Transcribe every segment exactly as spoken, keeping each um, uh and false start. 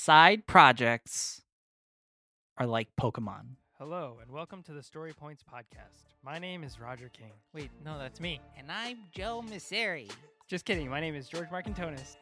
Side projects are like Pokemon. Hello, and welcome to the Story Points podcast. My name is Roger King. Wait, no, that's me. And I'm Joe Misseri. Just kidding, my name is George Marcantonis.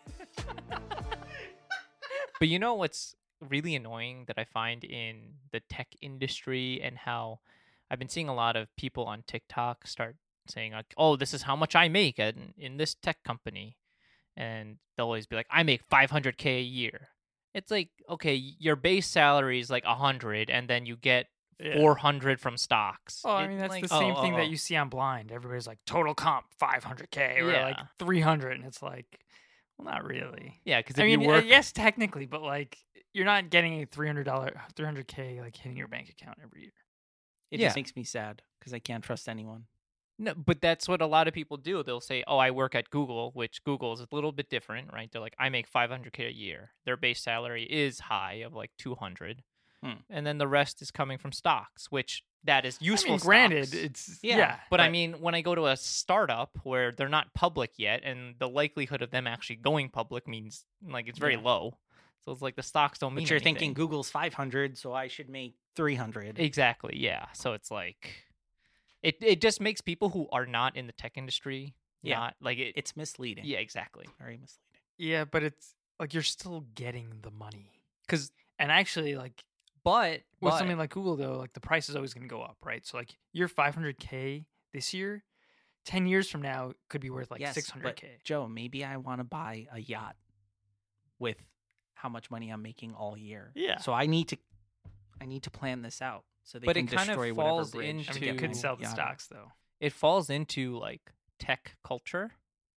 But you know what's really annoying that I find in the tech industry and how I've been seeing a lot of people on TikTok start saying, like, oh, this is how much I make in, in this tech company. And they'll always be like, I make five hundred K a year. It's like, okay, your base salary is like one hundred, and then you get Yeah. four hundred from stocks. Oh, I It, mean, that's like- the same oh, thing oh, that oh. you see on Blind. Everybody's like, total comp, five hundred K, or like Yeah. three hundred, and it's like, well, not really. Yeah, because if I mean, you uh, work... yes, technically, but like, you're not getting a three hundred dollars, three hundred K like hitting your bank account every year. It Yeah. just makes me sad because I can't trust anyone. No, but that's what a lot of people do. They'll say, "Oh, I work at Google," which Google is a little bit different, right? They're like, "I make five hundred K a year." Their base salary is high of like two hundred, Hmm. and then the rest is coming from stocks, which that is useful. I mean, granted, stocks. it's Yeah, yeah, but I mean, when I go to a startup where they're not public yet, and the likelihood of them actually going public means like it's very Yeah. low. So it's like the stocks don't mean. But you're anything. thinking Google's five hundred, so I should make three hundred. Exactly, yeah. So it's like, it it just makes people who are not in the tech industry, Yeah. not like it. It's misleading. Yeah, exactly. Very misleading. yeah, but it's like you're still getting the money. Because, And actually, like, but with but- something like Google, though, like the price is always going to go up, right? So, like, your five hundred K this year, ten years from now, could be worth like Yes, six hundred but K. Joe, maybe I want to buy a yacht with how much money I'm making all year. Yeah. So I need to, I need to plan this out so they But can it kind of destroy falls whatever bridge. I mean, into- you could sell the yacht. stocks, though. it falls into like tech culture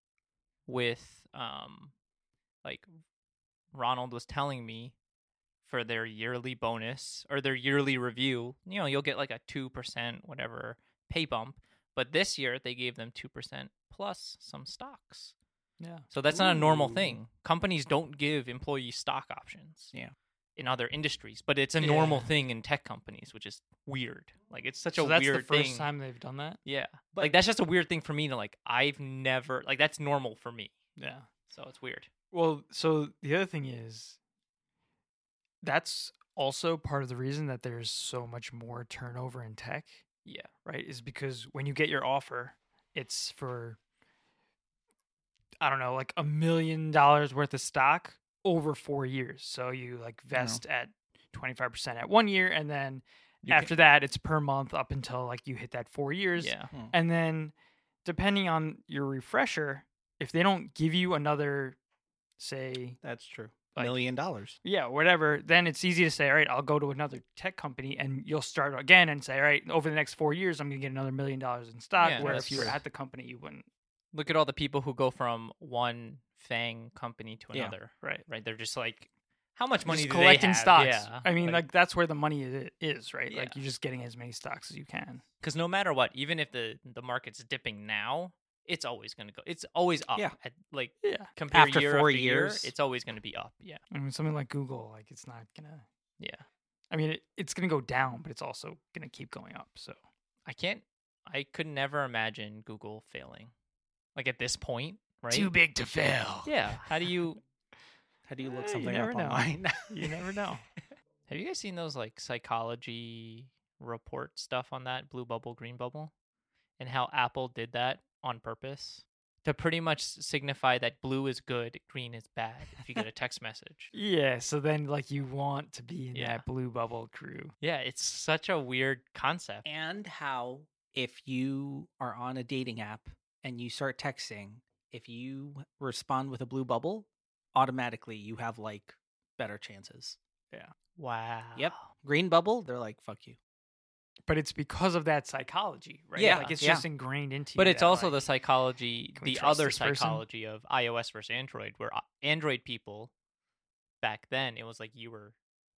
with um like Ronald was telling me for their yearly bonus or their yearly review, you know, you'll get like a two percent whatever pay bump, but this year they gave them two percent plus some stocks. Yeah. So that's not a normal Ooh. thing. Companies don't give employees stock options. Yeah. In other industries, but it's a normal Yeah. thing in tech companies, which is weird. Like it's such So a that's weird the first thing. time they've done that? Yeah. But- like that's just a weird thing for me to like I've never like that's normal for me. Yeah. So it's weird. Well, so the other thing is that's also part of the reason that there's so much more turnover in tech, Yeah. right? Is because when you get your offer, it's for I don't know, like a million dollars worth of stock over four years. So you like vest at twenty-five percent at one year, and then You after that, it's per month up until like you hit that four years. Yeah. Hmm. And then depending on your refresher, if they don't give you another, say, That's true. Like- Million dollars. yeah, whatever, then it's easy to say, all right, I'll go to another tech company, and you'll start again and say, all right, over the next four years, I'm going to get another million dollars in stock. Yeah, where that's if you were true. at the company, you wouldn't. Look at all the people who go from one FANG company to Yeah. another. Right. Right. They're just like how much money Just do collecting they have? stocks. Yeah. I mean, like, that's where the money i- is, right? Like Yeah. you're just getting as many stocks as you can. because no matter what, even if the the market's dipping now, it's always going to go. It's always up. Yeah. At, like Yeah. compare After year four after year, years. it's always going to be up. Yeah. I mean, something like Google, like it's not gonna. Yeah. I mean, it, it's gonna go down, but it's also gonna keep going up. So I can't. I could never imagine Google failing. Like at this point, right? too big to fail. Yeah. How do you? How do you Eh, look you something never up know. online? You never know. Have you guys seen those like psychology report stuff on that blue bubble, green bubble, and how Apple did that on purpose to pretty much signify that blue is good, green is bad if you get a text message. Yeah. So then, like, you want to be in Yeah. that blue bubble crew. Yeah, it's such a weird concept. And how if you are on a dating app and you start texting, if you respond with a blue bubble, automatically you have like better chances. Wow. Yep. Green bubble, they're like, fuck you. But it's because of that psychology, right? Yeah, Like it's yeah. just ingrained into you. But it's that, also like, the psychology, can we the trust other this person? psychology of iOS versus Android, where uh, Android people back then, it was like you were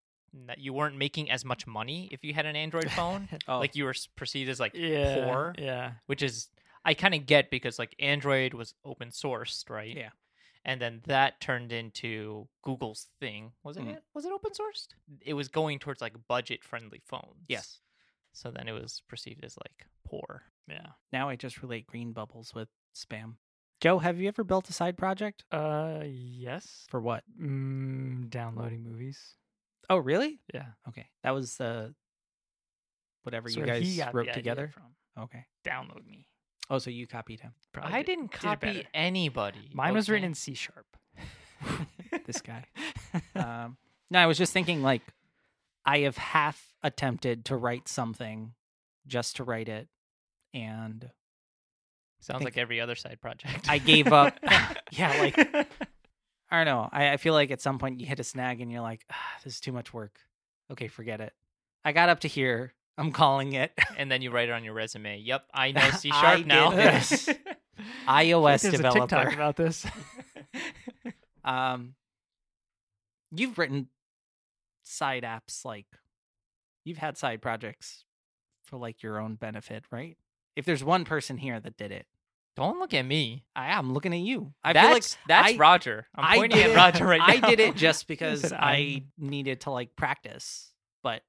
n- you weren't making as much money if you had an Android phone. Oh, Like you were s- perceived as like yeah, poor, Yeah. which is I kind of get because like Android was open sourced, right? Yeah. And then that turned into Google's thing. Was it? Mm. Was it open sourced? It was going towards like budget friendly phones. Yes. So then it was perceived as like poor. Yeah. now I just relate green bubbles with spam. Joe, have you ever built a side project? Uh, yes. For what? Mm, downloading movies. Oh, really? Yeah. Okay. That was the whatever That's you where guys he got wrote the idea together. from. Okay. Download me. Oh, so you copied him. Probably I did- didn't did it copy better. anybody. Mine was written okay? in C sharp. This guy. Um, no, I was just thinking like I have half attempted to write something just to write it, and Sounds think- like every other side project. I gave up. Yeah, like I don't know. I, I feel like at some point you hit a snag and you're like, ah, this is too much work. Okay, forget it. I got up to here. I'm calling it and then you write it on your resume. Yep, I know C I sharp did now. this. I feel like iOS There's a developer. TikTok about this. Um, you've written side apps, like you've had side projects for like your own benefit, right? If there's one person here that did it, Don't look at me. I am looking at you. I that's feel like that's I- Roger. I'm I pointing did at it- Roger right now. I did it just because said I I'm- needed to like practice, but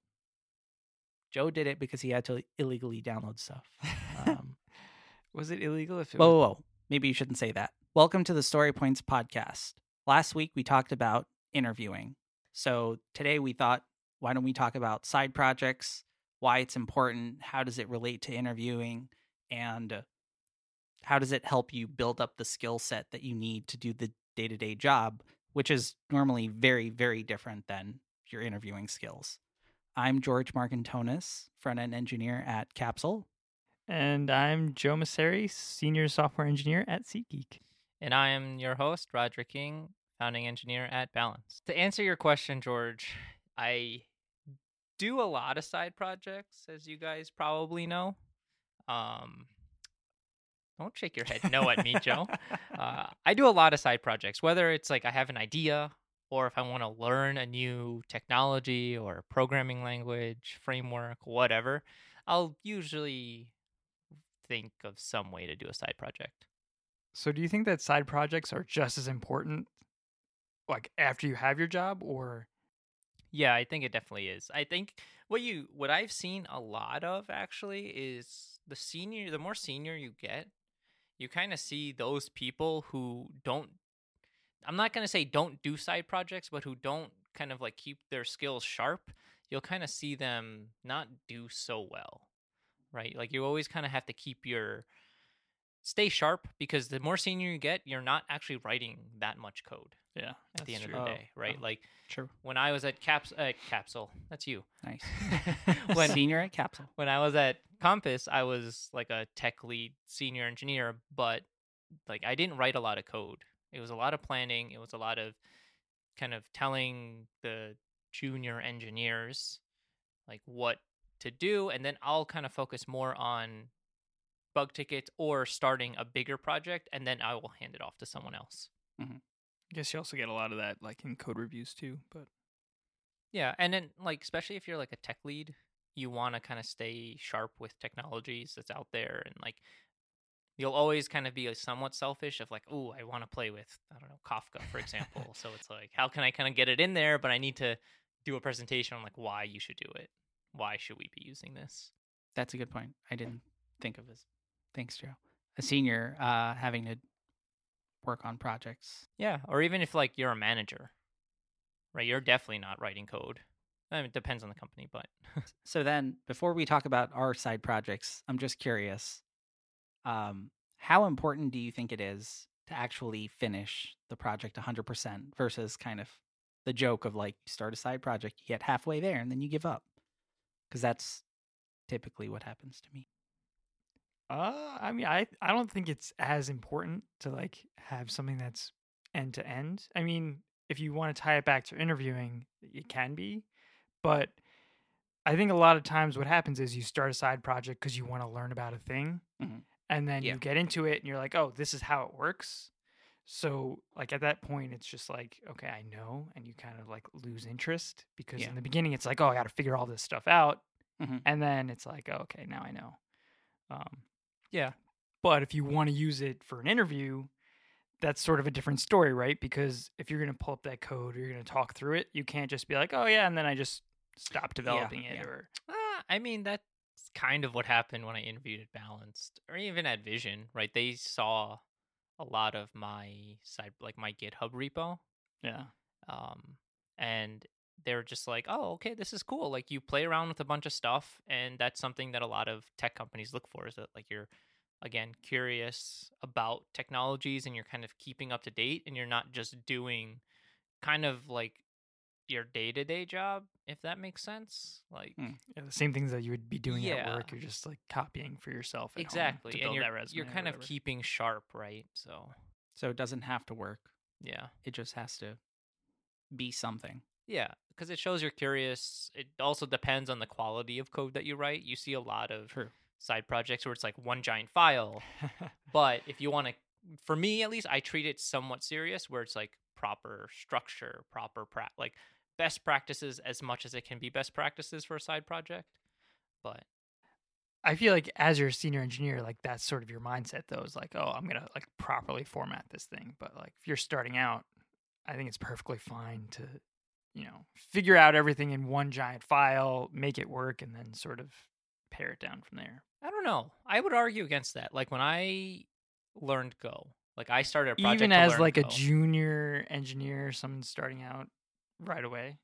Joe did it because he had to illegally download stuff. Um, Was it illegal if it whoa, was... whoa, whoa, maybe you shouldn't say that. Welcome to the Story Points podcast. Last week we talked about interviewing. So today we thought, why don't we talk about side projects, why it's important, how does it relate to interviewing, and how does it help you build up the skill set that you need to do the day-to-day job, which is normally very, very different than your interviewing skills. I'm George Marcantonis, front-end engineer at Capsule. And I'm Joe Masseri, senior software engineer at SeatGeek. And I am your host, Roger King, founding engineer at Balance. To answer your question, George, I do a lot of side projects, as you guys probably know. Um, don't shake your head no at me, Joe. Uh, I do a lot of side projects, whether it's like I have an idea or if I want to learn a new technology or programming language, framework, whatever. I'll usually think of some way to do a side project. So do you think that side projects are just as important, like after you have your job, or Yeah, I think it definitely is. I think what you what I've seen a lot of actually is the senior the more senior you get, you kind of see those people who don't I'm not going to say don't do side projects, but who don't kind of like keep their skills sharp. You'll kind of see them not do so well. Right? Like you always kind of have to keep your stay sharp, because the more senior you get, you're not actually writing that much code yeah, at the end true. of the Oh, day, right? oh. Like True. when I was at Caps at Capsule, that's you. Nice. When- Senior at Capsule. When I was at Compass, I was like a tech lead senior engineer, but like I didn't write a lot of code. It was a lot of planning. It was a lot of kind of telling the junior engineers like what to do, and then I'll kind of focus more on bug tickets or starting a bigger project, and then I will hand it off to someone else. I guess you also get a lot of that like in code reviews too. But Yeah, and then like especially if you're like a tech lead, you want to kind of stay sharp with technologies that's out there, and like you'll always kind of be like, somewhat selfish of like, oh, I want to play with, I don't know, Kafka, for example. So it's like, how can I kind of get it in there? But I need to do a presentation on like why you should do it. Why should we be using this? That's a good point. I didn't think of this. Thanks, Joe. A senior uh, having to work on projects. Yeah, or even if like you're a manager, right? You're definitely not writing code. I mean, it depends on the company, but So then, before we talk about our side projects, I'm just curious. Um, how important do you think it is to actually finish the project one hundred percent versus kind of the joke of like you start a side project, you get halfway there, and then you give up? Because that's typically what happens to me. uh, I mean, I I don't think it's as important to like have something that's end to end. I mean, if you want to tie it back to interviewing, it can be, but I think a lot of times what happens is you start a side project because you want to learn about a thing, Mhm. and then Yeah. you get into it and you're like, oh, this is how it works. So like at that point, it's just like, okay, I know, and you kind of like lose interest because Yeah. in the beginning it's like, oh, I got to figure all this stuff out, Mhm. and then it's like, oh, okay, now I know. Um, yeah. but if you want to use it for an interview, that's sort of a different story, right? Because if you're going to pull up that code or you're going to talk through it, you can't just be like, oh, yeah, and then I just stop developing it. yeah. Or Uh, I mean, that's kind of what happened when I interviewed at Balanced, or even at Vision, right? They saw a lot of my side, like my GitHub repo. Yeah. Um, and they're just like, oh, okay, this is cool. Like you play around with a bunch of stuff, and that's something that a lot of tech companies look for, is that like you're, again, curious about technologies and you're kind of keeping up to date, and you're not just doing kind of like your day-to-day job, if that makes sense. Like Mm. Yeah, the same things that you would be doing at Yeah. work, you're just like copying for yourself at home exactly, to and build you're that resume. you're or kind of whatever. keeping sharp, right? So So it doesn't have to work. yeah. It just has to be something. Yeah, because it shows you're curious. It also depends on the quality of code that you write. You see a lot of True. side projects where it's like one giant file. But if you want to, for me at least, I treat it somewhat serious, where it's like proper structure, proper pra- like best practices as much as it can be best practices for a side project. But I feel like as your senior engineer, like that's sort of your mindset though, is like, oh, I'm gonna like properly format this thing. But like if you're starting out, I think it's perfectly fine to, you know, figure out everything in one giant file, make it work, and then sort of pare it down from there. I don't know. I would argue against that. Like when I learned Go, like I started a project Even to as learn like a Go. junior engineer, someone starting out right away.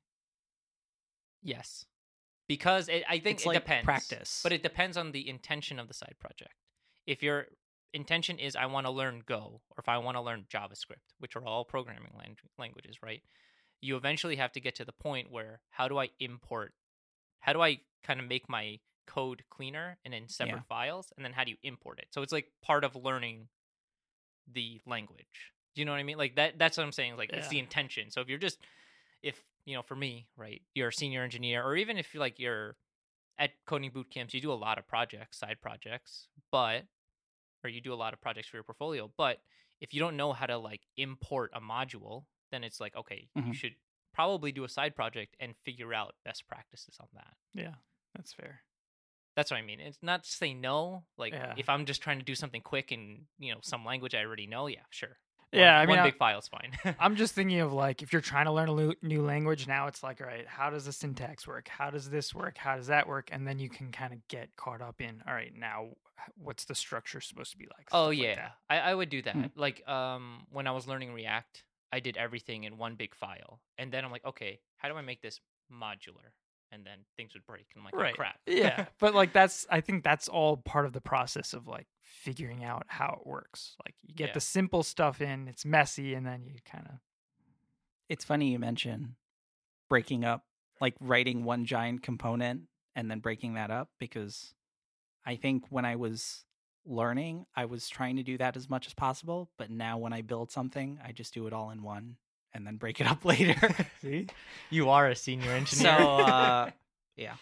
Yes. Because it, I think It's it like depends. practice. But it depends on the intention of the side project. If your intention is I want to learn Go, or if I want to learn JavaScript, which are all programming lang- languages, right? You eventually have to get to the point where how do I import, how do I kind of make my code cleaner and in separate Yeah. files? And then how do you import it? So it's like part of learning the language. Do you know what I mean? Like that, that's what I'm saying. Like it's the Yeah. intention. So if you're just, if, you know, for me, right, you're a senior engineer, or even if you're like you're at coding boot camps, you do a lot of projects, side projects, but, or you do a lot of projects for your portfolio. But if you don't know how to like import a module, then it's like, okay, you Mhm. should probably do a side project and figure out best practices on that. Yeah, that's fair. That's what I mean. It's not to say no. Like Yeah. if I'm just trying to do something quick and, you know, some language I already know, yeah, sure. Yeah, One- I mean, one I- big file is fine. I'm just thinking of like if you're trying to learn a lu- new language, now it's like, all right, how does the syntax work? How does this work? How does that work? And then you can kind of get caught up in, all right, now what's the structure supposed to be like? Oh Stuff like yeah, that. I, I would do that. Mhm. Like um, when I was learning React, I did everything in one big file, and then I'm like, okay, how do I make this modular? And then things would break, and I'm like, Right. oh, crap. Yeah, but like that's I think that's all part of the process of like figuring out how it works. Like you get Yeah. the simple stuff in, it's messy, and then you kind of It's funny you mention breaking up, like writing one giant component and then breaking that up, because I think when I was learning, I was trying to do that as much as possible. But now when I build something, I just do it all in one and then break it up later. see. You are a senior so, engineer. uh, yeah.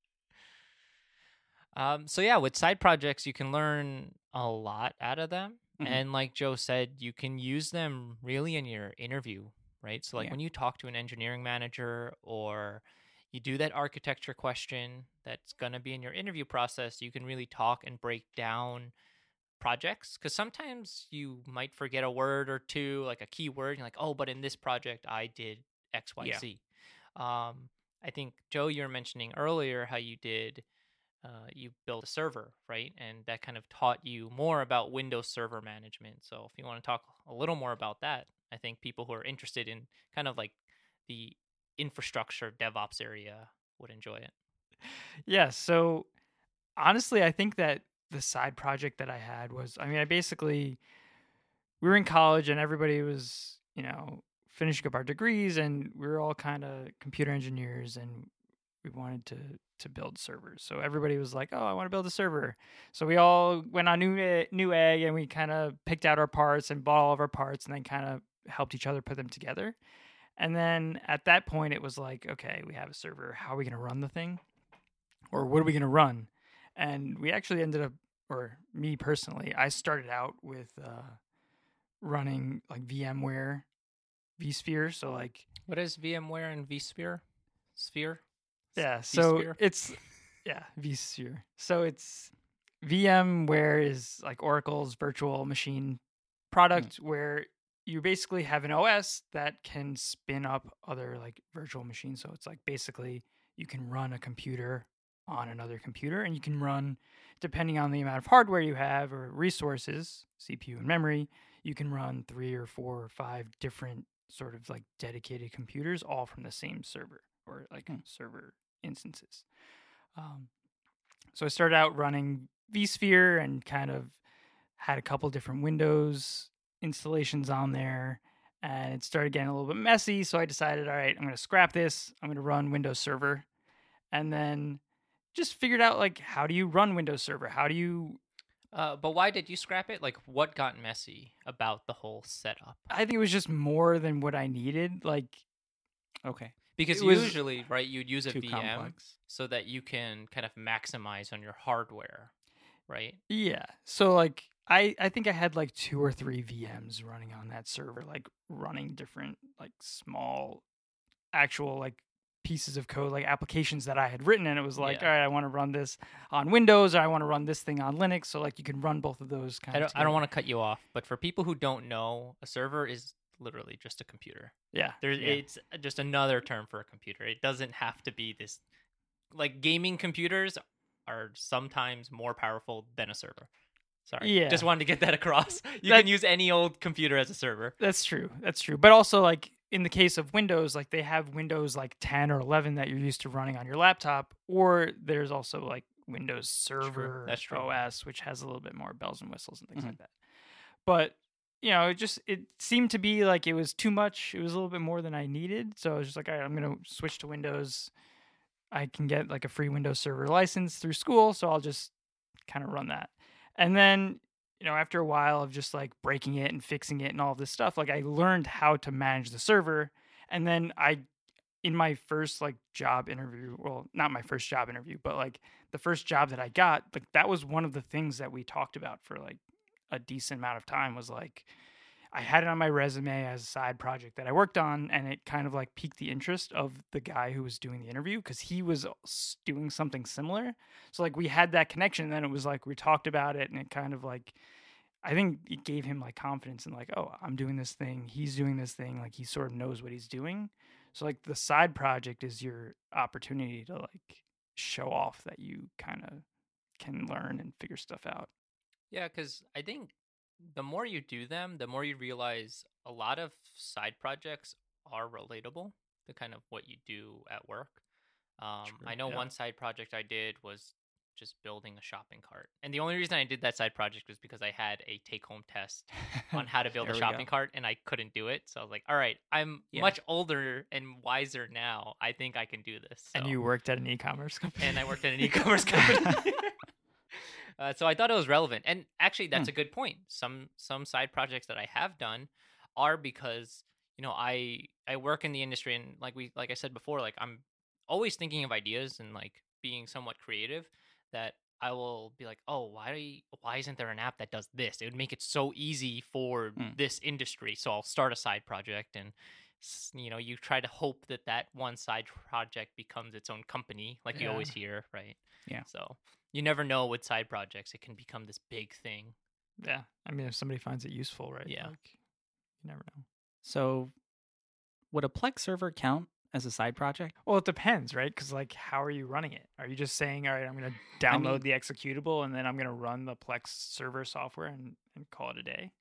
Um, so yeah, with side projects, you can learn a lot out of them. Mhm. And like Joe said, you can use them really in your interview, right? So like Yeah. when you talk to an engineering manager, or you do that architecture question that's going to be in your interview process, you can really talk and break down projects, because sometimes you might forget a word or two, like a keyword. You're like, oh, but in this project, I did X, Y, Yeah. Z. Um, I think, Joe, you were mentioning earlier how you did, uh, you built a server, right? And that kind of taught you more about Windows Server management. So if you want to talk a little more about that, I think people who are interested in kind of like the infrastructure DevOps area would enjoy it. Yeah, so honestly, I think that the side project that I had was, I mean, I basically, we were in college and everybody was, you know, finishing up our degrees, and we were all kind of computer engineers, and we wanted to to build servers. So everybody was like, "Oh, I want to build a server." So we all went on new Newegg, and we kind of picked out our parts and bought all of our parts, and then kind of helped each other put them together. And then at that point, it was like, okay, we have a server. How are we going to run the thing? Or what are we going to run? And we actually ended up, or me personally, I started out with uh, running like VMware vSphere. So like, What is VMware and vSphere? Sphere? yeah, so vSphere? it's, yeah, vSphere. So it's VMware is like Oracle's virtual machine product where you basically have an O S that can spin up other like virtual machines. So it's like basically you can run a computer on another computer, and you can run, depending on the amount of hardware you have or resources, C P U and memory, you can run three or four or five different sort of like dedicated computers, all from the same server or like Hmm. server instances. Um, so I started out running vSphere and kind of had a couple different Windows installations on there, and it started getting a little bit messy. So I decided, all right, I'm going to scrap this. I'm going to run Windows Server, and then just figured out like, how do you run Windows Server? How do you? Uh, but why did you scrap it? Like, what got messy about the whole setup? I think it was just more than what I needed. Like, Okay. Because It was usually, right, you'd use a Too V M complex. so that you can kind of maximize on your hardware, right? yeah. So like, I I think I had like two or three V Ms running on that server, like running different like small, actual like pieces of code, like applications that I had written, and it was like, Yeah. all right, I want to run this on Windows, or I want to run this thing on Linux. So like, you can run both of those kind I of. don't, I don't want to cut you off, but for people who don't know, a server is literally just a computer. Yeah. There's, yeah. It's just another term for a computer. It doesn't have to be this. Like, gaming computers are sometimes more powerful than a server. Sorry. Yeah. Just wanted to get that across. You That- can use any old computer as a server. That's true. That's true. But also, like in the case of Windows, like they have Windows like ten or eleven that you're used to running on your laptop, or there's also like Windows Server That's true. O S, which has a little bit more bells and whistles and things Mhm. like that. But you know, it just it seemed to be like it was too much. It was a little bit more than I needed. So I was just like, all right, I'm gonna switch to Windows. I can get like a free Windows Server license through school, so I'll just kind of run that. And then, you know, after a while of just like breaking it and fixing it and all of this stuff, like I learned how to manage the server. And then I, in my first like job interview, well, not my first job interview, but like the first job that I got, like that was one of the things that we talked about for like a decent amount of time, was like, I had it on my resume as a side project that I worked on, and it kind of like piqued the interest of the guy who was doing the interview, because he was s- doing something similar. So like we had that connection, and then it was like we talked about it, and it kind of like, I think it gave him like confidence in like, oh, I'm doing this thing, he's doing this thing, like he sort of knows what he's doing. So like the side project is your opportunity to like show off that you kind of can learn and figure stuff out. Yeah, because I think the more you do them, the more you realize a lot of side projects are relatable to kind of what you do at work. Um, True, I know yeah. one side project I did was just building a shopping cart. And the only reason I did that side project was because I had a take-home test on how to build There a we shopping go. cart, and I couldn't do it. So I was like, all right, I'm Yeah. much older and wiser now. I think I can do this. And So- you worked at an e-commerce company. and I worked at an e-commerce company. uh, so I thought it was relevant, and actually, that's Hmm. a good point. Some some side projects that I have done are because you know I I work in the industry, and like we like I said before, like I'm always thinking of ideas and like being somewhat creative. That I will be like, oh, why why isn't there an app that does this? It would make it so easy for Hmm. this industry. So I'll start a side project, and s- you know you try to hope that that one side project becomes its own company, like you Yeah. always hear, right? Yeah. So you never know with side projects; it can become this big thing. Yeah. I mean, if somebody finds it useful, right? Yeah. Like, you never know. So, would a Plex server count as a side project? Well, it depends, right? Because, like, how are you running it? Are you just saying, all right, I'm going to I download mean- the executable and then I'm going to run the Plex server software and, and call it a day?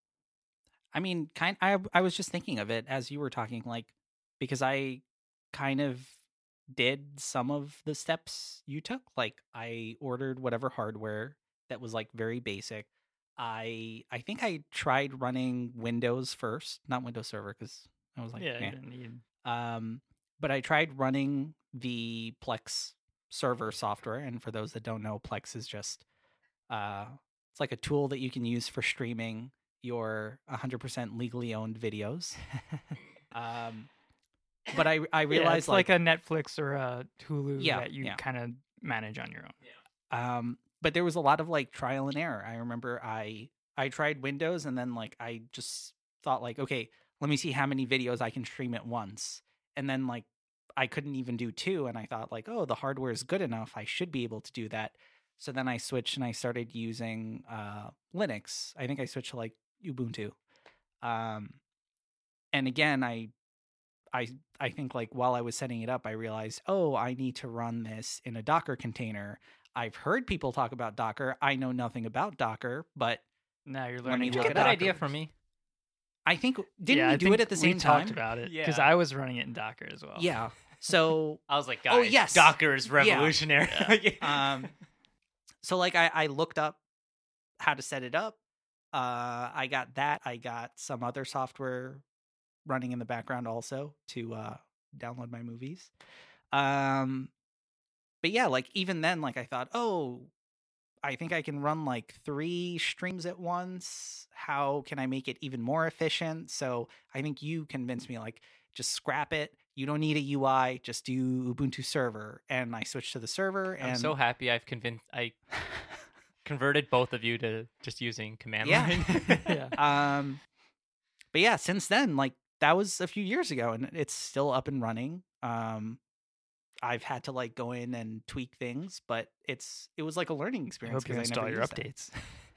I mean, kind. I I was just thinking of it as you were talking, like because I kind of did some of the steps you took. Like I ordered whatever hardware that was like very basic. I I think I tried running Windows first, not Windows Server, because I was like, yeah, eh. you didn't need. Um, but I tried running the Plex server software, and for those that don't know, Plex is just uh, it's like a tool that you can use for streaming your one hundred percent legally owned videos. Um, but I I Yeah, realized it's like, a Netflix or a Hulu Yeah, that you yeah. kind of manage on your own. um, but there was a lot of like trial and error. I remember I I tried Windows, and then like I just thought like, okay, let me see how many videos I can stream at once, and then like I couldn't even do two, and I thought like, oh, the hardware is good enough, I should be able to do that. So then I switched and I started using uh, Linux. I think I switched to like Ubuntu, um, and again I I I think like while I was setting it up, I realized, oh, I need to run this in a Docker container. I've heard people talk about Docker. I know nothing about Docker, but Now you're Let me learning. look how it Good up. Docker idea for works. me. I think didn't yeah, we I do think it at the same we time? talked about it because Yeah. I was running it in Docker as well. Yeah. So I was like, guys, Oh, yes. Docker is revolutionary. um so like I, I looked up how to set it up. Uh I got that. I got some other software running in the background also to uh download my movies. Um but yeah, like even then, like I thought, oh, I think I can run like three streams at once. How can I make it even more efficient? So I think you convinced me like just scrap it. You don't need a U I, just do Ubuntu server. And I switched to the server and I'm so happy I've convinced I converted both of you to just using command Yeah. line. yeah. um but yeah, since then, like that was a few years ago and it's still up and running. Um I've had to like go in and tweak things, but it's it was like a learning I experience hope you 'cause I install never your used that. updates.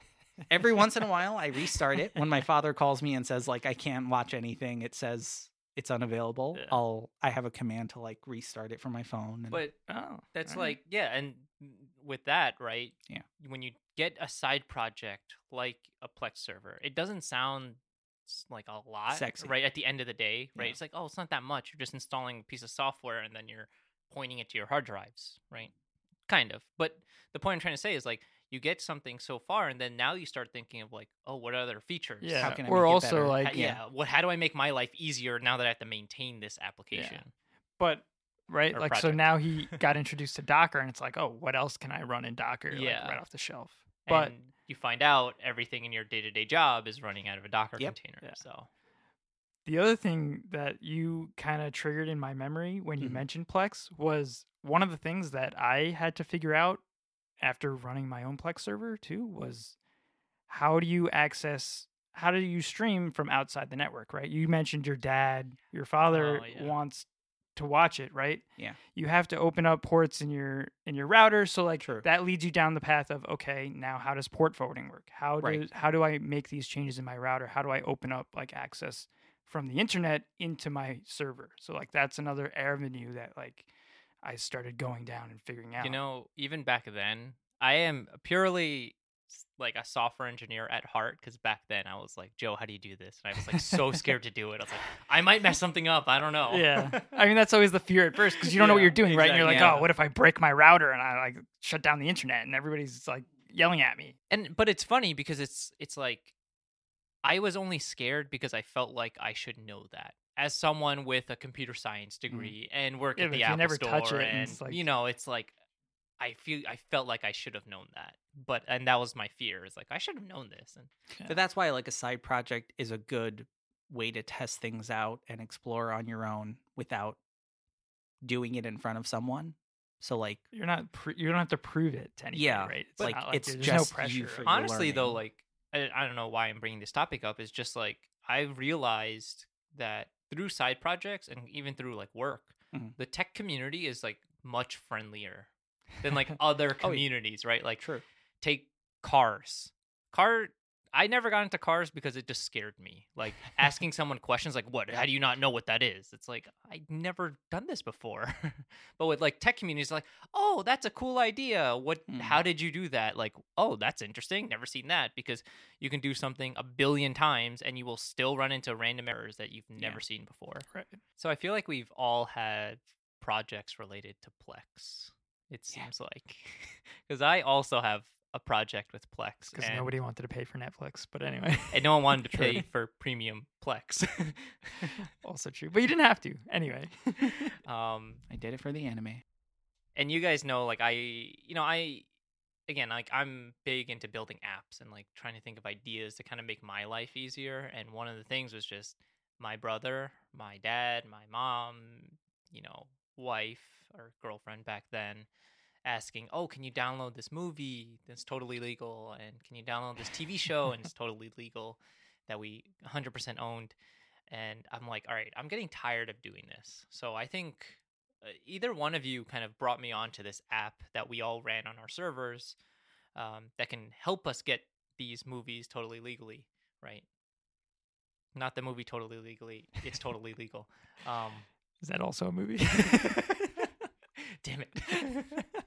Every once in a while I restart it. When my father calls me and says like I can't watch anything, it says it's unavailable. Yeah. I'll I have a command to like restart it from my phone. And, But Oh, that's all right. like, yeah, and with that, right? Yeah. When you get a side project like a Plex server, it doesn't sound s- like a lot, Sexy. right? At the end of the day, right? Yeah. It's like, oh, it's not that much. You're just installing a piece of software and then you're pointing it to your hard drives, right? Kind of. But the point I'm trying to say is like, you get something so far, and then now you start thinking of like, oh, what other features? Yeah. How can I or make it also better? like Ha- yeah. What? How do I make my life easier now that I have to maintain this application? But right, Or like so project. now he got introduced to Docker, and it's like, oh, what else can I run in Docker? Yeah. like, right off the shelf. But And you find out everything in your day-to-day job is running out of a Docker Yep. container. Yeah. So the other thing that you kind of triggered in my memory when you Mhm. mentioned Plex was one of the things that I had to figure out after running my own Plex server too was how do you access how do you stream from outside the network, right? You mentioned your dad, your father Oh, yeah. wants to watch it, right? Yeah. You have to open up ports in your in your router, so like True. that leads you down the path of okay, now how does port forwarding work? How do Right. how do I make these changes in my router? How do I open up like access from the internet into my server? So like that's another avenue that like I started going down and figuring out. you know, even back then, I am purely s- like a software engineer at heart. Because back then I was like, Joe, how do you do this? And I was like so scared to do it. I was like, I might mess something up. I don't know. Yeah. I mean, that's always the fear at first because you don't know what Yeah, you're doing, right? And you're like, exactly, oh, yeah. what if I break my router and I like shut down the internet and everybody's like yelling at me? And but it's funny because it's it's like I was only scared because I felt like I should know that. As someone with a computer science degree and work Yeah, at but the if you Apple never Store, touch it and and it's like- you know, it's like I feel I felt like I should have known that, but and that was my fear. It's like I should have known this, and Yeah. So that's why like a side project is a good way to test things out and explore on your own without doing it in front of someone. So like You're not pr- you don't have to prove it to anybody, Yeah, right? It's like, not it's there's just no pressure. you for- you're honestly though, learning. like I, I don't know why I'm bringing this topic up. Is just like I realized that through side projects and even through like work, Mhm. the tech community is like much friendlier than like other Oh, yeah. communities, right? Like true. take cars. Car I never got into cars because it just scared me. Like asking someone questions like, what? How do you not know what that is? It's like, I've never done this before. But with like tech communities, like, oh, that's a cool idea. What, Mm. how did you do that? Like, oh, that's interesting. Never seen that, because you can do something a billion times and you will still run into random errors that you've never Yeah. seen before. Right. So I feel like we've all had projects related to Plex. It Yeah. seems like, because I also have a project with Plex, Because and, nobody wanted to pay for Netflix, but anyway, and no one wanted to True. pay for premium Plex. also true. But you didn't have to anyway. um, I did it for the anime. and you guys know, like I, you know, I, again, like I'm big into building apps and like trying to think of ideas to kind of make my life easier. And one of the things was just my brother, my dad, my mom, you know, wife or girlfriend back then, asking, oh, can you download this movie that's totally legal? And can you download this T V show and it's totally legal, that we one hundred percent owned? And I'm like, all right, I'm getting tired of doing this. So I think uh, either one of you kind of brought me onto this app that we all ran on our servers, um, that can help us get these movies totally legally, right? not the movie Totally Legally. It's Totally Legal. Um, Is that also a movie? damn it.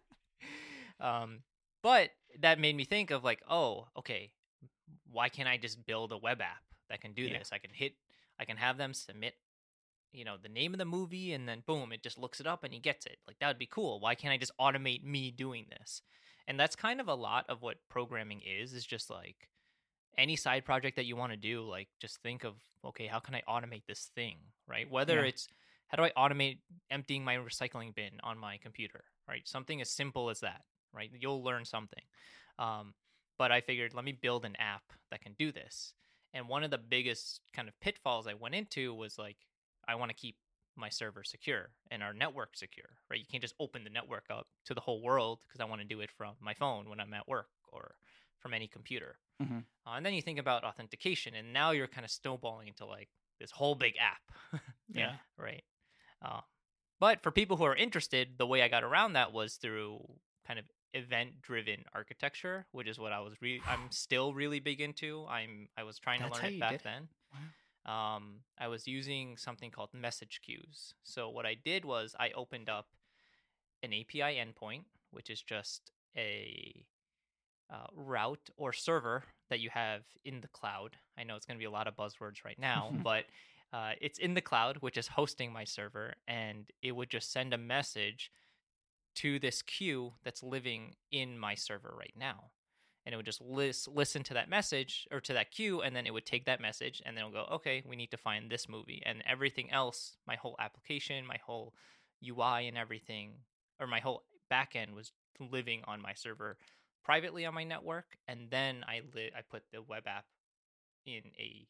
um, but that made me think of like, oh, okay, why can't I just build a web app that can do Yeah. this? I can hit, I can have them submit, you know, the name of the movie, and then boom, it just looks it up and he gets it. Like, that would be cool. Why can't I just automate me doing this? And that's kind of a lot of what programming is, is just like any side project that you want to do, like just think of, okay, how can I automate this thing, right? Whether Yeah. it's, how do I automate emptying my recycling bin on my computer, right? Something as simple as that, right? You'll learn something. Um, but I figured, let me build an app that can do this. And one of the biggest kind of pitfalls I went into was like, I want to keep my server secure and our network secure, right? You can't just open the network up to the whole world because I want to do it from my phone when I'm at work or from any computer. Mhm. Uh, and then you think about authentication, and now you're kind of snowballing into like this whole big app. Yeah. Right. Uh, but for people who are interested, the way I got around that was through kind of event-driven architecture, which is what I was really, I'm still really big into. I'm, I was trying That's to how learn it you back did it? then. Wow. Um, I was using something called message queues. So what I did was I opened up an A P I endpoint, which is just a uh, route or server that you have in the cloud. I know it's going to be a lot of buzzwords right now, but uh, it's in the cloud, which is hosting my server, and it would just send a message to this queue that's living in my server right now. And it would just lis- listen to that message or to that queue, and then it would take that message and then it'll go, okay, we need to find this movie. And everything else, my whole application, my whole U I and everything, or my whole backend was living on my server privately on my network. And then I li- I put the web app in a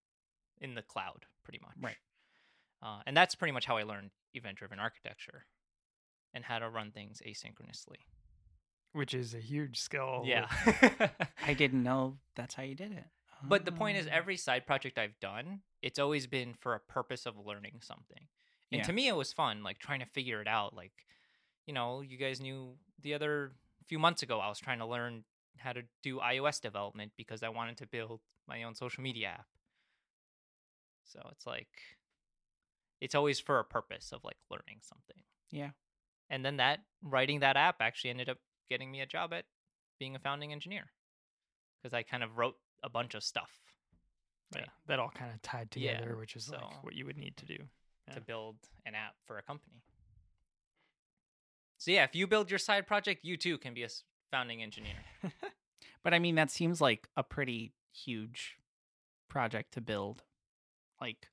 in the cloud, pretty much. Right. Uh, and that's pretty much how I learned event-driven architecture and how to run things asynchronously. Which is a huge skill. Yeah. I didn't know that's how you did it. But the point is, Oh. every side project I've done, it's always been for a purpose of learning something. And Yeah. to me, it was fun, like trying to figure it out. Like, you know, you guys knew the other few months ago, I was trying to learn how to do iOS development because I wanted to build my own social media app. So it's like, it's always for a purpose of like learning something. Yeah. And then that, writing that app actually ended up getting me a job at being a founding engineer because I kind of wrote a bunch of stuff. Yeah, Right. that all kind of tied Yeah, together, which is so- like what you would need to do. to Yeah. build an app for a company. So yeah, if you build your side project, you too can be a s- founding engineer. But I mean, that seems like a pretty huge project to build. Like,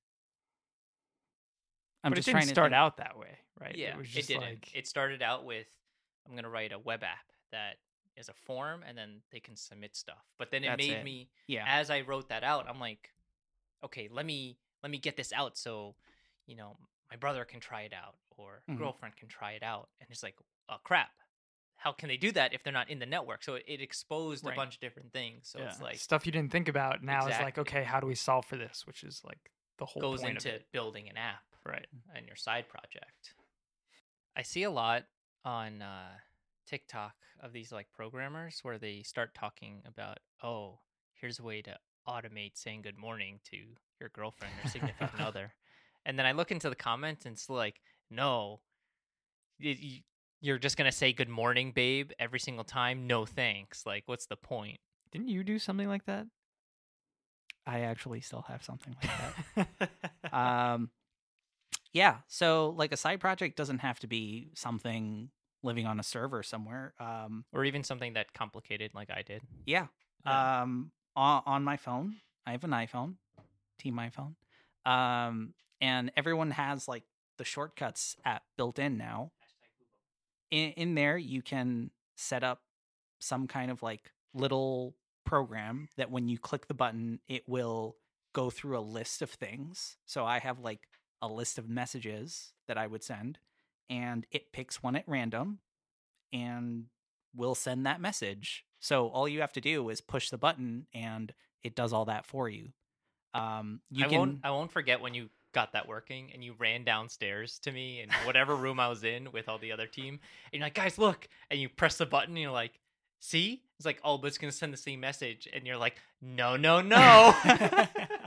I'm but just it didn't trying to start think- out that way, right? Yeah, it was it, just didn't. like It started out with, I'm going to write a web app that is a form and then they can submit stuff. But then it That's made it. me, Yeah. as I wrote that out, I'm like, okay, let me let me get this out so, you know, my brother can try it out or Mhm. girlfriend can try it out. And it's like, oh crap. How can they do that if they're not in the network? So it, it exposed Right. a bunch of different things. So it's yeah, like stuff you didn't think about now is like, Exactly. okay, how do we solve for this? Which is like the whole goes point into of it. building an app Right. and your side project. I see a lot on uh, TikTok of these like programmers where they start talking about, oh, here's a way to automate saying good morning to your girlfriend or significant other. And then I look into the comments and it's like, no, y- y- you're just going to say good morning, babe, every single time. No, thanks. Like, what's the point? Didn't you do something like that? I actually still have something like that. um, yeah. So, like, a side project doesn't have to be something living on a server somewhere. Um, Or even something that complicated like I did. yeah. Yeah. Um, on, on my phone, I have an iPhone, Team iPhone. Um, and everyone has like the shortcuts app built in now. In, in there, you can set up some kind of like little program that when you click the button, it will go through a list of things. So I have like a list of messages that I would send, and it picks one at random and will send that message. So all you have to do is push the button and it does all that for you. Um, you I can won't I won't forget when you got that working and you ran downstairs to me in whatever room I was in with all the other team. And you're like, guys, look. And you press the button and you're like, see? It's like, oh, but it's gonna send the same message. And you're like, no, no, no.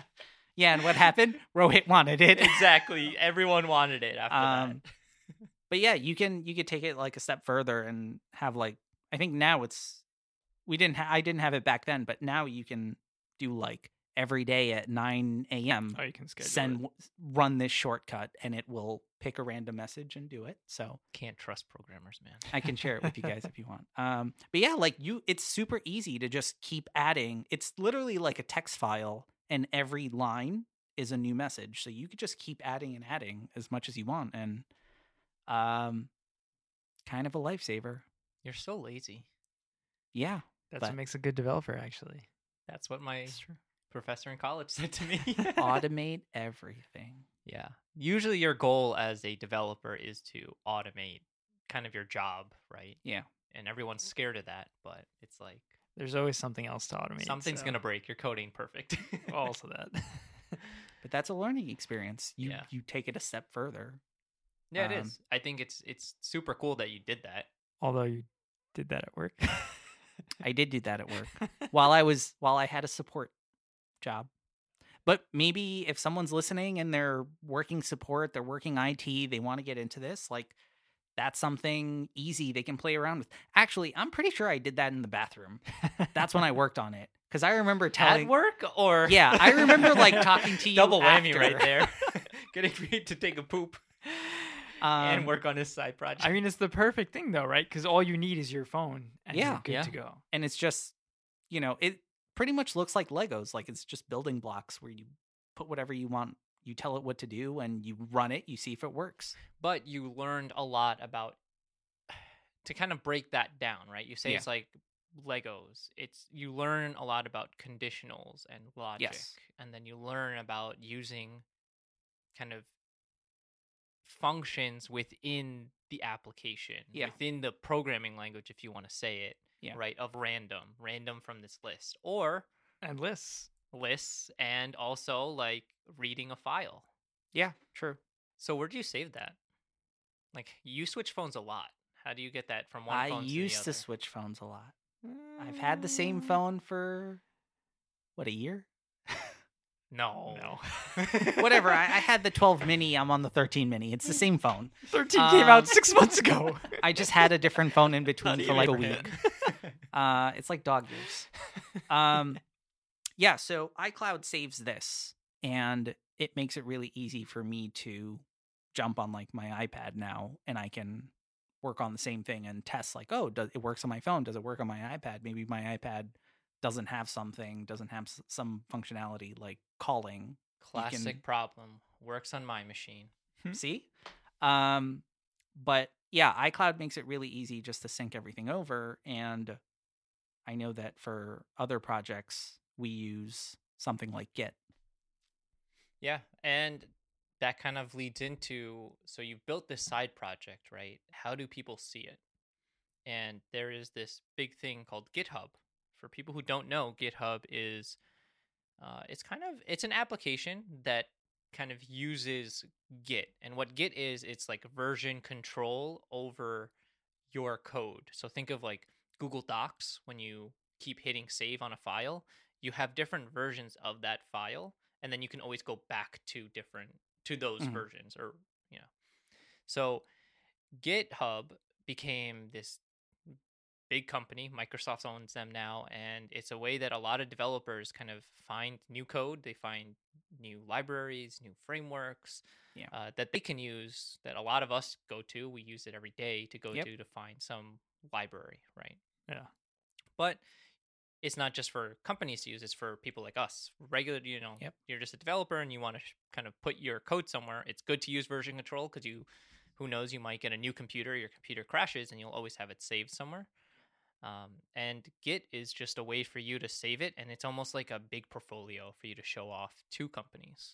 Yeah, and what happened? Rohit wanted it. Exactly. Everyone wanted it after Um, that. But yeah, you can you could take it like a step further and have like I think now it's we didn't ha- I didn't have it back then, but now you can do like every day at nine a.m. Oh, you can schedule send it. run this shortcut and it will pick a random message and do it. So Can't trust programmers, man. I can share it with you guys if you want. Um, but yeah, like you, it's super easy to just keep adding. It's literally like a text file, and every line is a new message. So you could just keep adding and adding as much as you want, and um, kind of a lifesaver. You're so lazy. Yeah, That's but- what makes a good developer, actually. That's what my It's true. professor in college said to me. automate everything. Yeah. Usually your goal as a developer is to automate kind of your job, right? Yeah. And everyone's scared of that, but it's like There's always something else to automate. something's so- going to break. You're coding perfect. Also that. But that's a learning experience. You Yeah. you take it a step further. Yeah, it Um, is. I think it's it's super cool that you did that. Although you did that at work. I did do that at work while I was while I had a support job. But maybe if someone's listening and they're working support, they're working I T, they want to get into this, like that's something easy they can play around with. Actually, I'm pretty sure I did that in the bathroom. That's when I worked on it because I remember telling At work or Yeah, I remember like talking to you double whammy after. right there. Getting ready to take a poop Um, and work on his side project. I mean, it's the perfect thing, though, right? Because all you need is your phone, and Yeah. you're good Yeah. to go. and it's just, you know, it pretty much looks like Legos. Like it's just building blocks where you put whatever you want, you tell it what to do, and you run it. You see if it works. But you learned a lot about to kind of break that down, right? You say Yeah. it's like Legos. It's you learn a lot about conditionals and logic, Yes. and then you learn about using kind of functions within the application, Yeah. within the programming language, if you want to say it, Yeah. right? Of random, random from this list, or And lists. lists, and also like reading a file. Yeah, true. So where do you save that? Like you switch phones a lot. How do you get that from one I phone to the used other? to switch phones a lot. I've had the same phone for what, a year? No. No. Whatever. I, I had the twelve mini. I'm on the thirteen mini. It's the same phone. thirteen came out Um, six months ago. I just had a different phone in between Not for like a even week. Uh, it's like dog years. Um, yeah. So iCloud saves this, and it makes it really easy for me to jump on like my iPad now, and I can work on the same thing and test. Like, oh, does it works on my phone? Does it work on my iPad? Maybe my iPad doesn't have something, doesn't have s- some functionality like calling. Classic can- problem. Works on my machine. See? Um, but yeah, iCloud makes it really easy just to sync everything over. And I know that for other projects, we use something like Git. Yeah, and that kind of leads into so you've built this side project, right? How do people see it? And there is this big thing called GitHub. For people who don't know, GitHub is uh, it's kind of it's an application that kind of uses Git. And what Git is, it's like version control over your code. So think of like Google Docs. When you keep hitting save on a file, you have different versions of that file, and then you can always go back to different to those Mhm. versions, or yeah. So GitHub became this big company. Microsoft owns them now, and it's a way that a lot of developers kind of find new code. They find new libraries, new frameworks Yeah. uh, that they can use, that a lot of us go to. We use it every day to go Yep. to to find some library, right? Yeah. But it's not just for companies to use, it's for people like us. Regular, you know, Yep. you're just a developer and you want to sh- kind of put your code somewhere. It's good to use version control because you, who knows, you might get a new computer, your computer crashes, and you'll always have it saved somewhere. Um, and Git is just a way for you to save it, and it's almost like a big portfolio for you to show off to companies.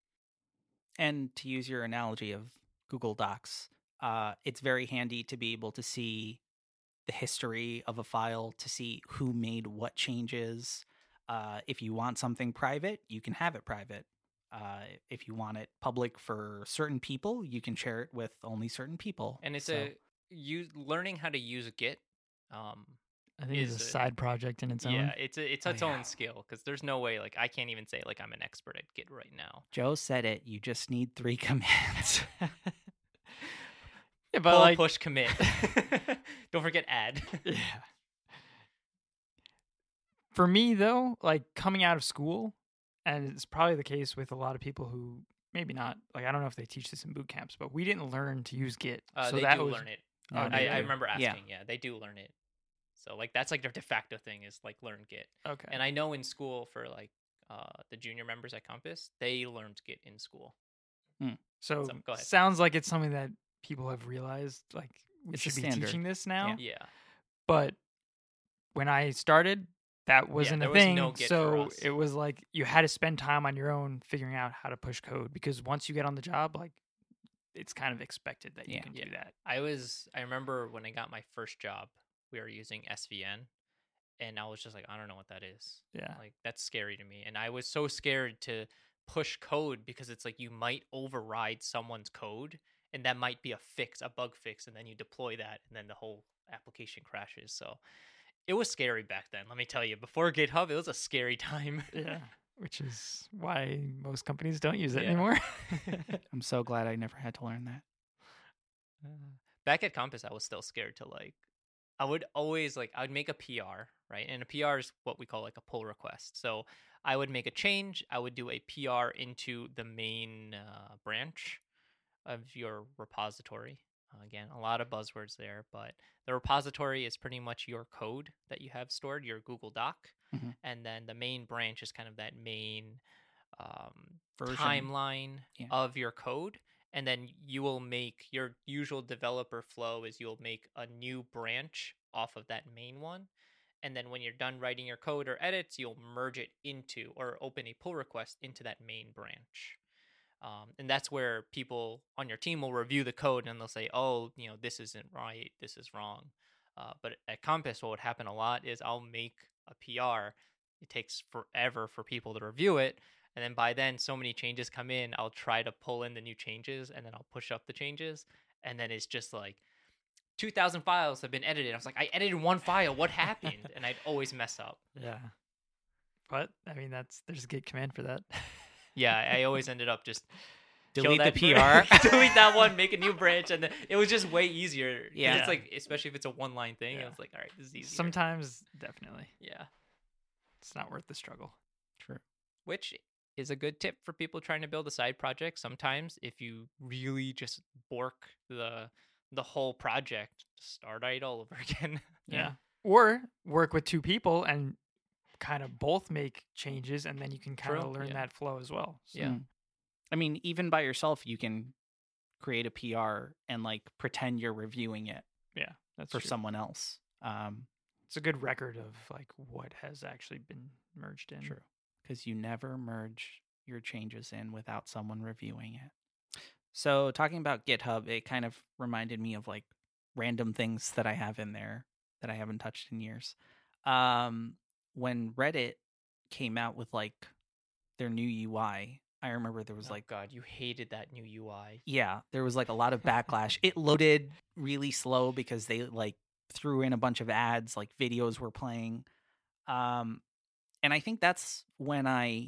And to use your analogy of Google Docs, uh, it's very handy to be able to see the history of a file, to see who made what changes. Uh, if you want something private, you can have it private. Uh, if you want it public for certain people, you can share it with only certain people. And it's So- a you learning how to use Git um, I think it's is a a- side project in its own. Yeah, it's a, it's Oh, its yeah. own skill because there's no way like I can't even say like I'm an expert at Git right now. Joe said it. You just need three commands. Yeah, but Pull, like, push, commit. Don't forget add. yeah. For me though, like coming out of school, and it's probably the case with a lot of people who maybe not. Like I don't know if they teach this in boot camps, but we didn't learn to use Git. Uh, so they that do was, learn it. Oh, No, do I, they I they? remember Yeah. asking. Yeah. they do learn it. So like that's like their de facto thing is like learn Git. Okay. And I know in school for like uh, the junior members at Compass, they learned Git in school. so so, go ahead. sounds like it's something that people have realized. Like we It's a should be standard. teaching this now. Yeah. But when I started, that wasn't there a was thing. no Git for so us. it was like you had to spend time on your own figuring out how to push code because once you get on the job, like it's kind of expected that you Yeah. can Yeah. do that. I was I remember when I got my first job, we were using S V N and I was just like, I don't know what that is. Yeah. Like that's scary to me. And I was so scared to push code because it's like you might override someone's code and that might be a fix, a bug fix, and then you deploy that and then the whole application crashes. So it was scary back then, let me tell you. Before GitHub, it was a scary time. Yeah. Which is why most companies don't use it Yeah. anymore. I'm so glad I never had to learn that. Back at Compass, I was still scared to like, I would always like, I would make a P R, right? And a P R is what we call like a pull request. So I would make a change. I would do a P R into the main uh, branch of your repository. Uh, again, a lot of buzzwords there, but the repository is pretty much your code that you have stored, your Google Doc. Mhm. And then the main branch is kind of that main um, Version. timeline Yeah. of your code. And then you will make your usual developer flow is you'll make a new branch off of that main one. And then when you're done writing your code or edits, you'll merge it into or open a pull request into that main branch. Um, and that's where people on your team will review the code and they'll say, oh, you know, this isn't right. This is wrong. Uh, but at Compass, what would happen a lot is I'll make a P R. It takes forever for people to review it. And then by then, so many changes come in, I'll try to pull in the new changes and then I'll push up the changes. And then it's just like two thousand files have been edited. I was like, I edited one file. What happened? And I'd always mess up. Yeah. But I mean, that's there's a Git command for that. Yeah, I always ended up just kill Delete the that P br- R. delete that one, make a new branch, and then it was just way easier. 'Cause Yeah. it's like especially if it's a one line thing. Yeah. I was like, all right, this is easier. Sometimes, definitely, yeah, it's not worth the struggle. True. which is a good tip for people trying to build a side project. Sometimes, if you really just bork the the whole project, start it all over again. Yeah. Or work with two people and kind of both make changes, and then you can kind True, of learn yeah. that flow as well. So, Yeah. Mm. I mean, even by yourself, you can create a P R and like pretend you're reviewing it yeah, that's for true. someone else. Um, It's a good record of like what has actually been merged in. True. Because you never merge your changes in without someone reviewing it. So, talking about GitHub, it kind of reminded me of like random things that I have in there that I haven't touched in years. Um, when Reddit came out with like their new U I, I remember there was Oh, like, God, you hated that new U I. yeah, there was like a lot of backlash. It loaded really slow because they like threw in a bunch of ads, like videos were playing. Um, and I think that's when I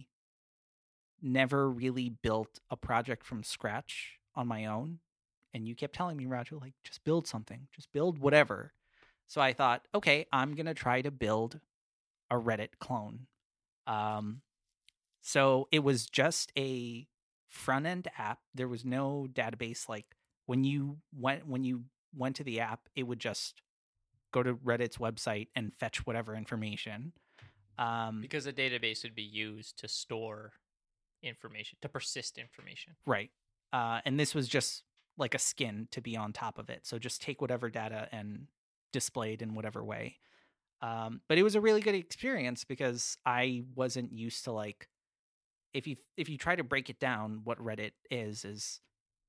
never really built a project from scratch on my own. And you kept telling me, Roger, like, just build something, just build whatever. So I thought, okay, I'm going to try to build a Reddit clone. Um, so it was just a front end app. There was no database. Like when you went, when you went to the app, it would just go to Reddit's website and fetch whatever information. Um, Because a database would be used to store information, to persist information. Right. Uh, and this was just like a skin to be on top of it. So just take whatever data and display it in whatever way. Um, but it was a really good experience because I wasn't used to like, if you if you try to break it down, what Reddit is is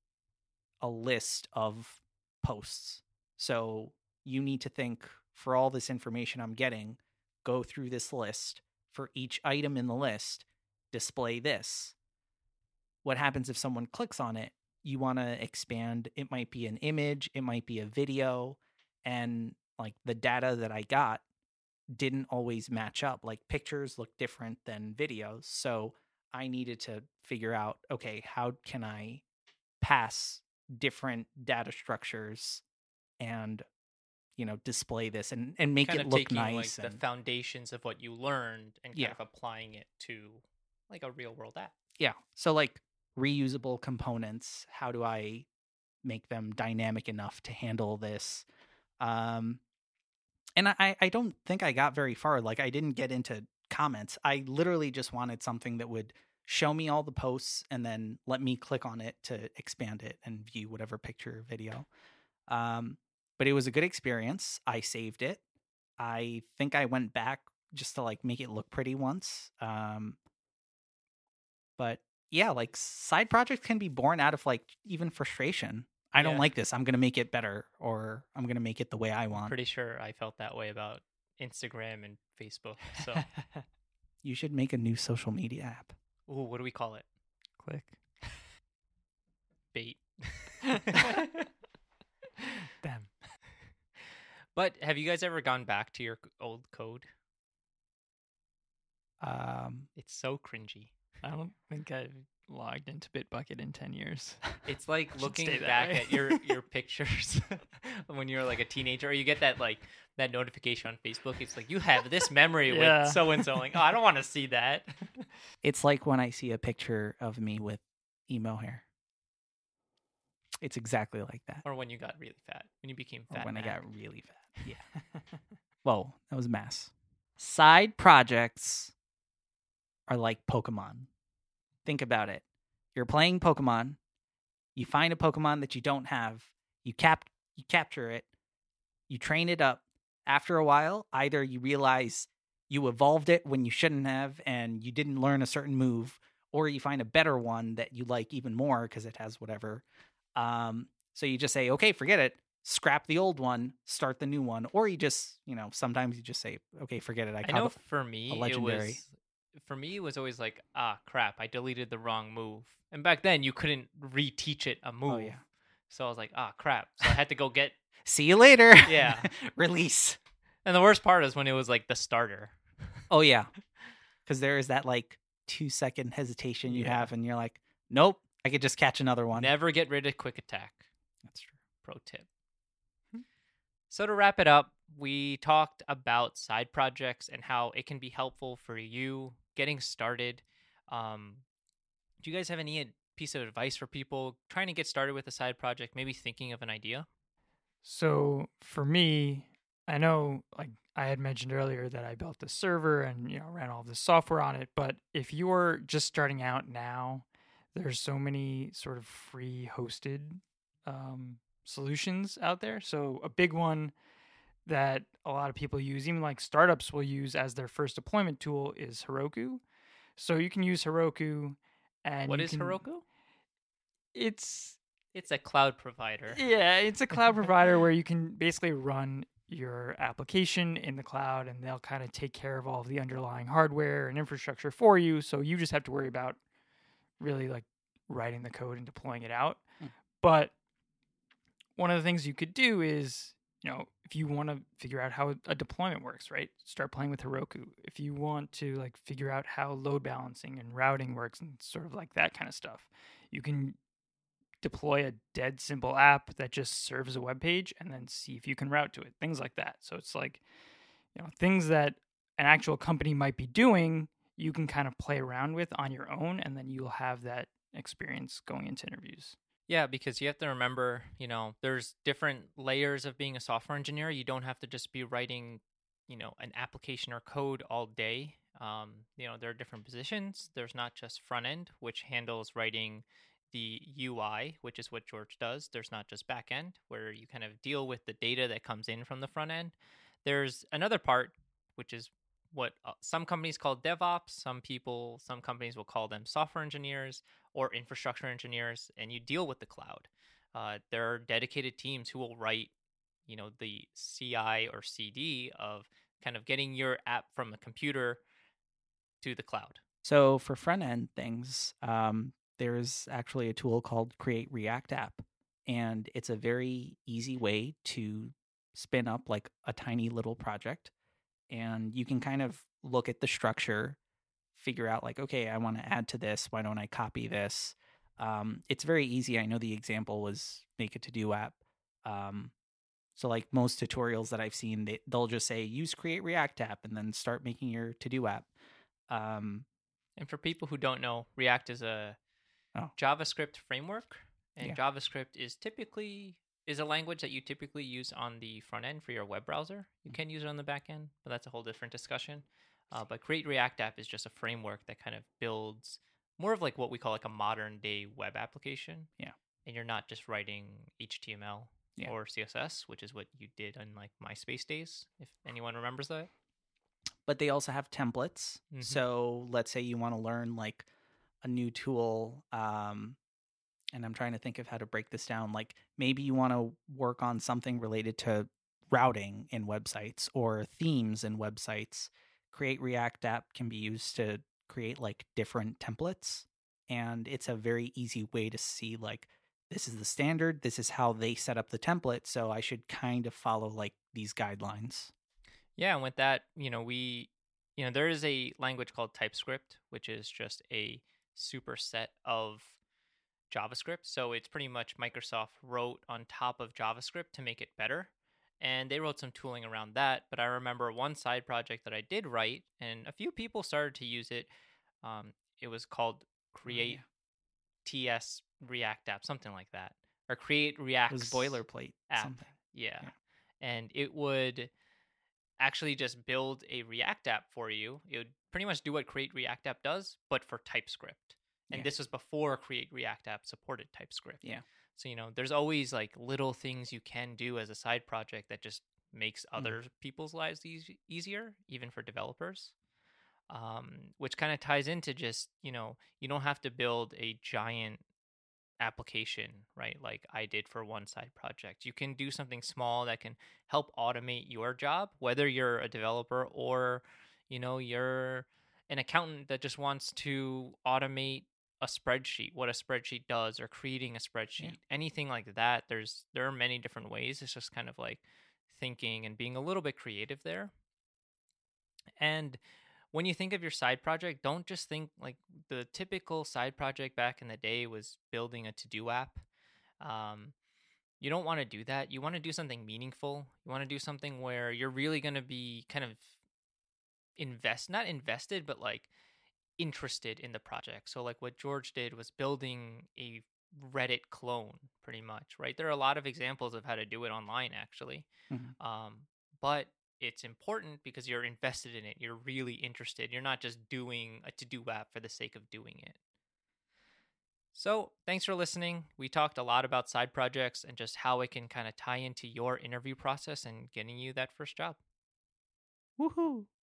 a list of posts. So you need to think, for all this information I'm getting, go through this list. For each item in the list, display this. What happens if someone clicks on it? You want to expand. It might be an image, it might be a video, and like the data that I got didn't always match up. Like pictures look different than videos. So I needed to figure out, okay, how can I pass different data structures and, you know, display this and, and make kind it of look taking nice. like and, the foundations of what you learned and kind Yeah. of applying it to like a real world app. yeah. So like reusable components, how do I make them dynamic enough to handle this? Um, and I, I don't think I got very far. Like I didn't get into comments. I literally just wanted something that would show me all the posts and then let me click on it to expand it and view whatever picture or video. Um, but it was a good experience. I saved it. I think I went back just to like make it look pretty once. Um, but yeah, like side projects can be born out of like even frustration. I don't Yeah. like this. I'm going to make it better, or I'm going to make it the way I want. Pretty sure I felt that way about Instagram and Facebook. So, You should make a new social media app. ooh, what do we call it? Click. Bait. Damn. But have you guys ever gone back to your c- old code? Um, It's so cringy. I don't think I've logged into Bitbucket in ten years. It's like Should looking stay that back way. at your your pictures when you're like a teenager, or you get that like that notification on Facebook. It's like you have this memory Yeah. with so and so. Like, oh, I don't want to see that. it's like when I see a picture of me with emo hair. It's exactly like that. Or when you got really fat, when you became Or fat. when I Mac. got really fat. Yeah. Whoa, that was mass. Side projects are like Pokemon. Think about it. You're playing Pokemon. You find a Pokemon that you don't have. You cap you capture it. You train it up. After a while, either you realize you evolved it when you shouldn't have and you didn't learn a certain move, or you find a better one that you like even more because it has whatever. Um, so you just say, okay, forget it. Scrap the old one, start the new one. Or you just, you know, sometimes you just say, okay, forget it. I, I caught know a- for me, it legendary. was for me it was always like, ah, crap, I deleted the wrong move. And back then, you couldn't reteach it a move. Oh, yeah. So I was like, ah, crap. So I had to go get. See you later. Yeah. Release. And the worst part is when it was like the starter. Oh, yeah. Because there is that like two second hesitation you Yeah. have, and you're like, nope, I could just catch another one. Never get rid of quick attack. That's true. Pro tip. So to wrap it up, we talked about side projects and how it can be helpful for you getting started. Um, do you guys have any ad- piece of advice for people trying to get started with a side project, maybe thinking of an idea? So for me, I know like I had mentioned earlier that I built the server and you know ran all this software on it, but if you're just starting out now, there's so many sort of free hosted um, solutions out there. So a big one that a lot of people use, even like startups will use as their first deployment tool, is Heroku. So you can use Heroku, and What you is can- Heroku? It's It's a cloud provider. yeah, it's a cloud provider where you can basically run your application in the cloud, and they'll kind of take care of all of the underlying hardware and infrastructure for you. So you just have to worry about really like writing the code and deploying it out. Hmm. But one of the things you could do is, you know, if you want to figure out how a deployment works, right? Start playing with Heroku. If you want to like figure out how load balancing and routing works and sort of like that kind of stuff, you can deploy a dead simple app that just serves a web page and then see if you can route to it, things like that. So it's like, you know, things that an actual company might be doing, you can kind of play around with on your own, and then you'll have that experience going into interviews. Yeah, because you have to remember, you know, there's different layers of being a software engineer. You don't have to just be writing, you know, an application or code all day. Um, you know, there are different positions. There's not just front end, which handles writing the U I, which is what George does. There's not just back end, where you kind of deal with the data that comes in from the front end. There's another part, which is what uh, some companies call DevOps. Some people, some companies will call them software engineers or infrastructure engineers, and you deal with the cloud. Uh, there are dedicated teams who will write, you know, the C I or C D of kind of getting your app from a computer to the cloud. So for front end things, um, there's actually a tool called Create React App, and it's a very easy way to spin up like a tiny little project. and you can kind of look at the structure, figure out like, okay, I want to add to this. Why don't I copy this? Um, it's very easy. I know the example was make a to-do app. Um, so like most tutorials that I've seen, they, they'll just say use Create React app and then start making your to-do app. Um, and for people who don't know, React is a Oh. JavaScript framework, and Yeah. JavaScript is typically is a language that you typically use on the front end for your web browser. You can use it on the back end, but that's a whole different discussion. Uh, but Create React app is just a framework that kind of builds more of like what we call like a modern day web application. Yeah. And you're not just writing H T M L Yeah. or C S S, which is what you did in like MySpace days, if anyone remembers that. but they also have templates. Mhm. So let's say you want to learn like a new tool, um, and I'm trying to think of how to break this down. Like maybe you want to work on something related to routing in websites or themes in websites. Create React app can be used to create like different templates, and it's a very easy way to see like this is the standard, this is how they set up the template, so I should kind of follow like these guidelines. Yeah, and with that, you know, we, you know, there is a language called TypeScript, which is just a superset of JavaScript. So it's pretty much Microsoft wrote on top of JavaScript to make it better. And they wrote some tooling around that. But I remember one side project that I did write, and a few people started to use it. Um, it was called Create T S React App, something like that, or Create React. It was boilerplate app. something. Yeah. Yeah. And it would actually just build a React app for you. It would pretty much do what Create React App does, but for TypeScript. And Yeah. this was before Create React App supported TypeScript. Yeah. So, you know, there's always like little things you can do as a side project that just makes other people's lives easy, easier, even for developers. Um, which kind of ties into just, you know, you don't have to build a giant application, right? Like I did for one side project. You can do something small that can help automate your job, whether you're a developer or, you know, you're an accountant that just wants to automate a spreadsheet, what a spreadsheet does, or creating a spreadsheet, Yeah. anything like that. There's there are many different ways. It's just kind of like thinking and being a little bit creative there. And when you think of your side project, don't just think like the typical side project back in the day was building a to-do app. Um, you don't want to do that. You want to do something meaningful. You want to do something where you're really going to be kind of invest, not invested, but like interested in the project. So like what George did was building a Reddit clone pretty much, right? There are a lot of examples of how to do it online actually. Mhm. Um, but it's important because you're invested in it. You're really interested. You're not just doing a to-do app for the sake of doing it. So thanks for listening. We talked a lot about side projects and just how it can kind of tie into your interview process and getting you that first job. Woohoo!